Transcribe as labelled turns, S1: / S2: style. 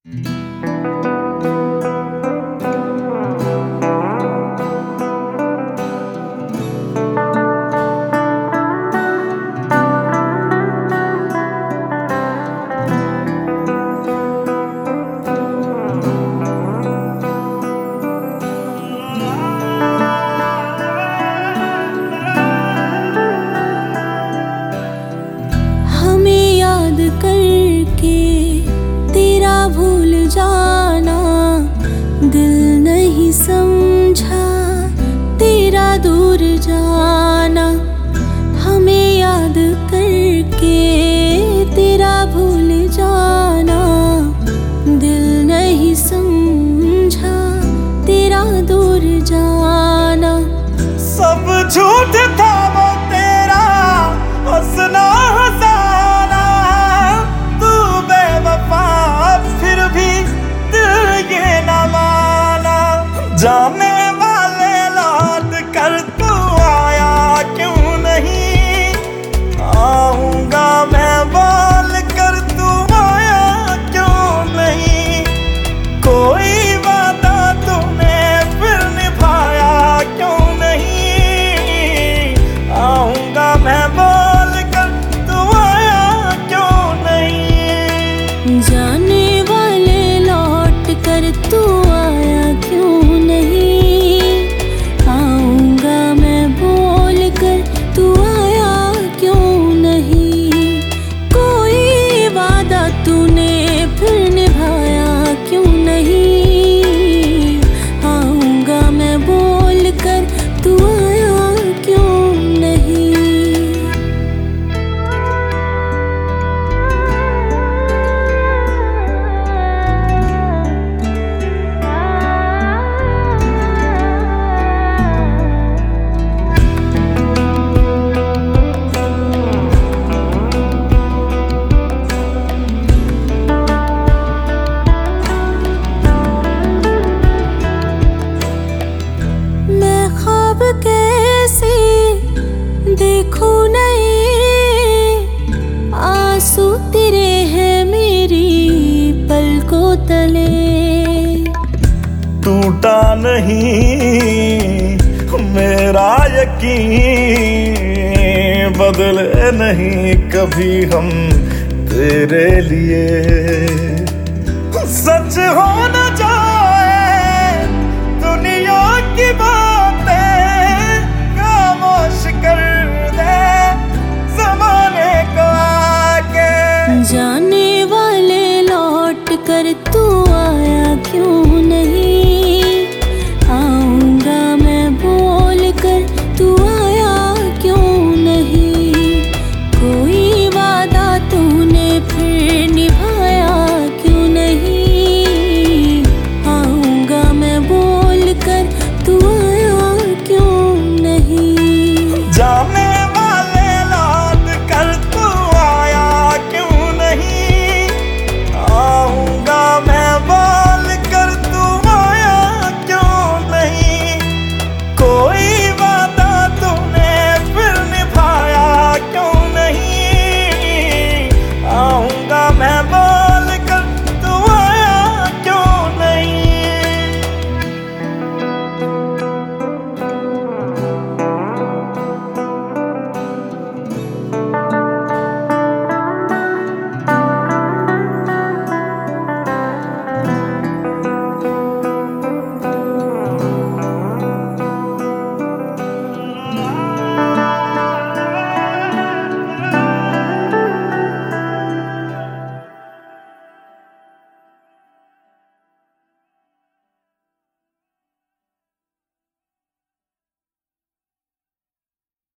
S1: करके तेरा भूल जाना, दिल नहीं समझा तेरा दूर जाना। हमें याद करके तेरा भूल जाना, दिल नहीं समझा तेरा दूर जाना।
S2: सब झूठ था वो तेरा हंसना हंसाना, तू बेवफा फिर भी दिल ये न माना। जाने वाले लौट कर तू आया क्यों नहीं, आऊंगा मैं बोल कर तू आया क्यों नहीं। कोई वादा तूने फिर निभाया क्यों नहीं, आऊंगा मैं बोल कर तू आया क्यों नहीं।
S1: जाने वाले लौट कर तू आया क्यों नहीं, आऊंगा मैं बोल कर तू आया क्यों नहीं। कोई वादा तूने फिर निभाया क्यों नहीं, आऊंगा मैं बोल कर तू आया क्यों नहीं। मैं ख्वाब कैसे देखूं नहीं, आंसू तेरे हैं मेरी पलकों तले।
S2: टूटा नहीं मेरा यकीन, बदले नहीं कभी हम तेरे लिए। सच हो